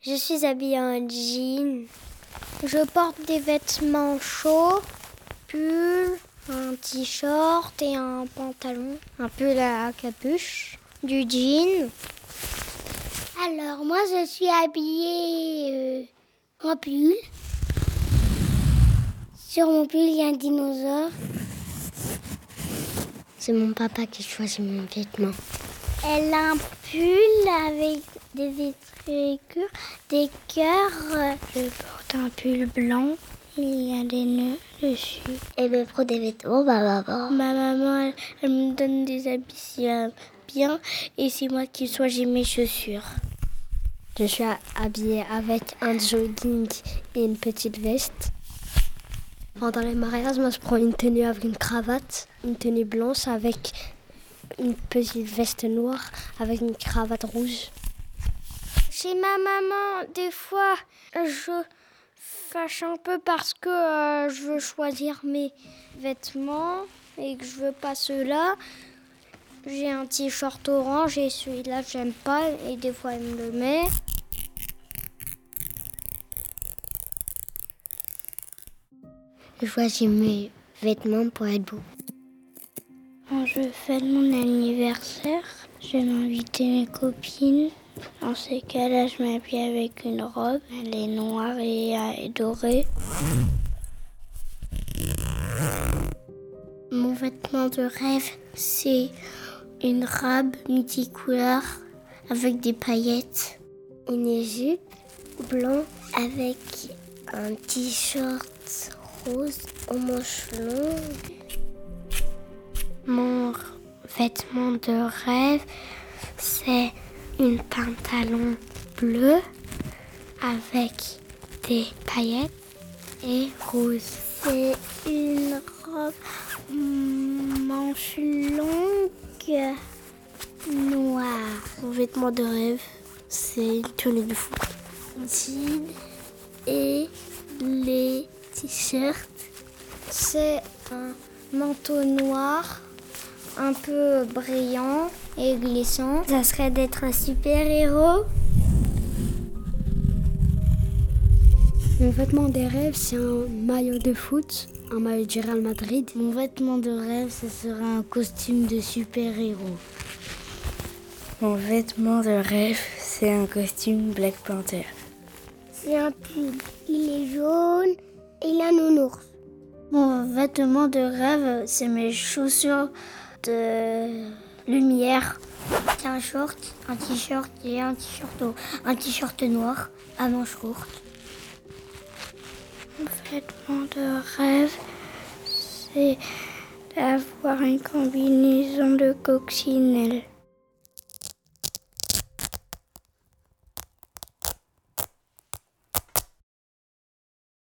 Je suis habillée en jean. Je porte des vêtements chauds, pull, un t-shirt et un pantalon, un pull à capuche, du jean. Alors moi je suis habillée en pull. Sur mon pull il y a un dinosaure. C'est mon papa qui choisit mes vêtements. Elle a un pull avec des écrits, des cœurs. Je porte un pull blanc, il y a des nœuds dessus. Elle me prend des vêtements, ma maman. Ma maman, elle me donne des habits bien et c'est moi qui choisis mes chaussures. Je suis habillée avec un jogging et une petite veste. Pendant les mariages, moi je prends une tenue avec une cravate, une tenue blanche avec une petite veste noire avec une cravate rouge. Chez ma maman, des fois, je fâche un peu parce que je veux choisir mes vêtements et que je veux pas ceux-là. J'ai un t-shirt orange et celui-là j'aime pas et des fois elle me le met. Je choisis mes vêtements pour être beau. Quand je fête mon anniversaire, je vais inviter mes copines. Dans ces cas-là, je m'habille avec une robe. Elle est noire et dorée. Mon vêtement de rêve, c'est une robe multicouleur avec des paillettes. Une jupe blanc avec un t-shirt rose aux manches longues. Mon vêtement de rêve, c'est un pantalon bleu avec des paillettes et rose. C'est une robe manches longues noire. Mon vêtement de rêve, c'est une tenue de foot. Jean et les t-shirts. C'est un manteau noir, un peu brillant et glissant. Ça serait d'être un super-héros. Mon vêtement de rêve, c'est un maillot de foot, un maillot du Real Madrid. Mon vêtement de rêve, ce serait un costume de super-héros. Mon vêtement de rêve, c'est un costume Black Panther. C'est un pull. Il est jaune et il a un nounours. Mon vêtement de rêve, c'est mes chaussures de lumière. C'est un short, un t-shirt et un t-shirt noir à manches courtes. Mon vêtement de rêve, c'est d'avoir une combinaison de coccinelle.